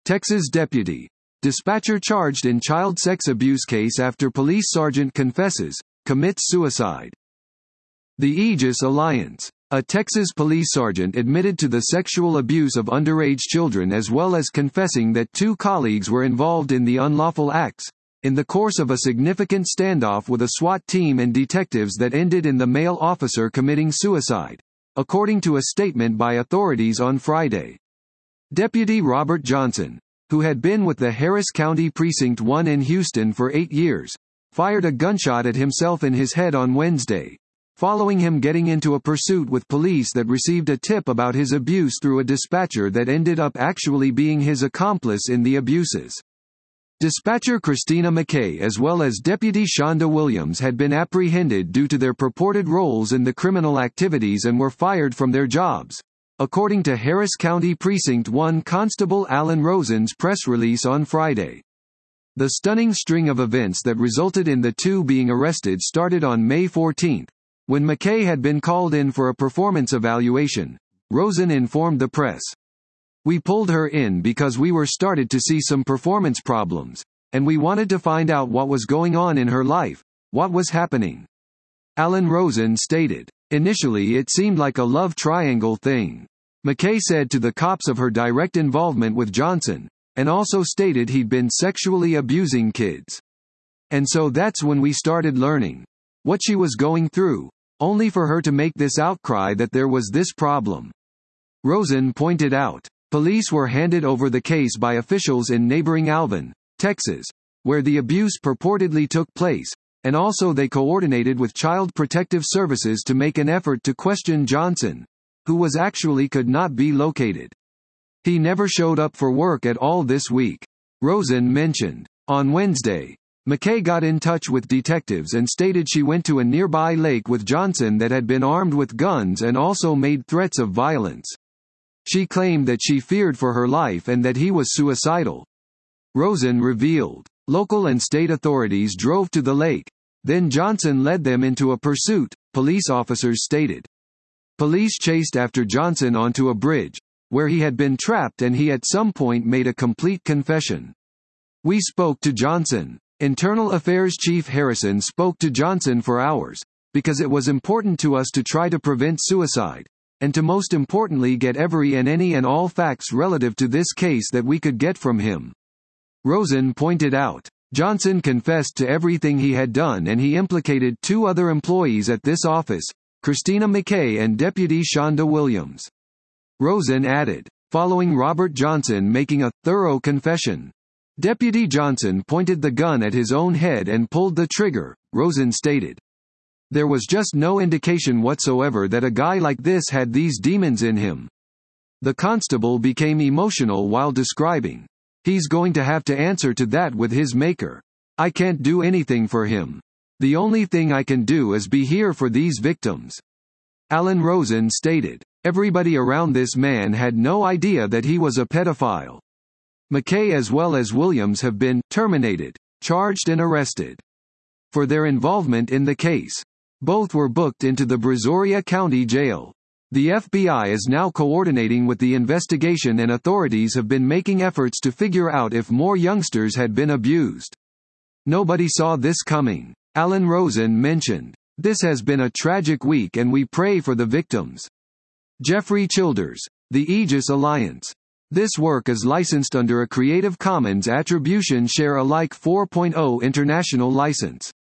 Texas deputy. Dispatcher charged in child sex abuse case after police sergeant confesses, commits suicide. The Aegis Alliance. A Texas police sergeant admitted to the sexual abuse of underage children as well as confessing that 2 colleagues were involved in the unlawful acts, in the course of a significant standoff with a SWAT team and detectives that ended in the male officer committing suicide, according to a statement by authorities on Friday. Deputy Robert Johnson, who had been with the Harris County Precinct 1 in Houston for 8 years, fired a gunshot at himself in his head on Wednesday, following him getting into a pursuit with police that received a tip about his abuse through a dispatcher that ended up actually being his accomplice in the abuses. Dispatcher Christina McKay as well as Deputy Shonda Williams had been apprehended due to their purported roles in the criminal activities and were fired from their jobs, according to Harris County Precinct 1 Constable Alan Rosen's press release on Friday. The stunning string of events that resulted in the 2 being arrested started on May 14, when McKay had been called in for a performance evaluation. Rosen informed the press. "We pulled her in because we were started to see some performance problems, and we wanted to find out what was going on in her life, what was happening." Alan Rosen stated. "Initially it seemed like a love triangle thing." McKay said to the cops of her direct involvement with Johnson, and also stated he'd been sexually abusing kids. "And so that's when we started learning what she was going through, only for her to make this outcry that there was this problem." Rosen pointed out. Police were handed over the case by officials in neighboring Alvin, Texas, where the abuse purportedly took place, and also they coordinated with Child Protective Services to make an effort to question Johnson, who was actually could not be located. "He never showed up for work at all this week," Rosen mentioned. On Wednesday, McKay got in touch with detectives and stated she went to a nearby lake with Johnson that had been armed with guns and also made threats of violence. She claimed that she feared for her life and that he was suicidal. Rosen revealed. Local and state authorities drove to the lake. Then Johnson led them into a pursuit, police officers stated. Police chased after Johnson onto a bridge, where he had been trapped and he at some point made a complete confession. "We spoke to Johnson." Internal Affairs Chief Harrison spoke to Johnson for hours, because it was important to us to try to prevent suicide, and to most importantly get every and any and all facts relative to this case that we could get from him. Rosen pointed out. Johnson confessed to everything he had done and he implicated 2 other employees at this office, Christina McKay and Deputy Shonda Williams. Rosen added, following Robert Johnson making a thorough confession. Deputy Johnson pointed the gun at his own head and pulled the trigger, Rosen stated. There was just no indication whatsoever that a guy like this had these demons in him. The constable became emotional while describing. He's going to have to answer to that with his maker. I can't do anything for him. The only thing I can do is be here for these victims. Alan Rosen stated. Everybody around this man had no idea that he was a pedophile. McKay as well as Williams have been terminated, charged and arrested for their involvement in the case. Both were booked into the Brazoria County Jail. The FBI is now coordinating with the investigation and authorities have been making efforts to figure out if more youngsters had been abused. Nobody saw this coming, Alan Rosen mentioned. This has been a tragic week and we pray for the victims. Jeffrey Childers, The Aegis Alliance. This work is licensed under a Creative Commons Attribution Share Alike 4.0 international license.